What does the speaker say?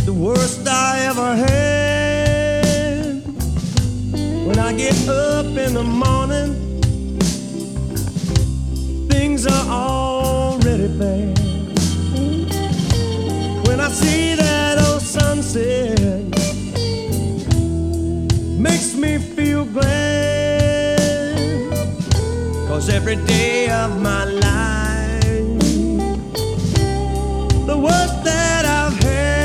the worst I ever had. When I get up in the morning, things are already bad. When I see that old sunset, makes me feel glad. 'Cause every day of my life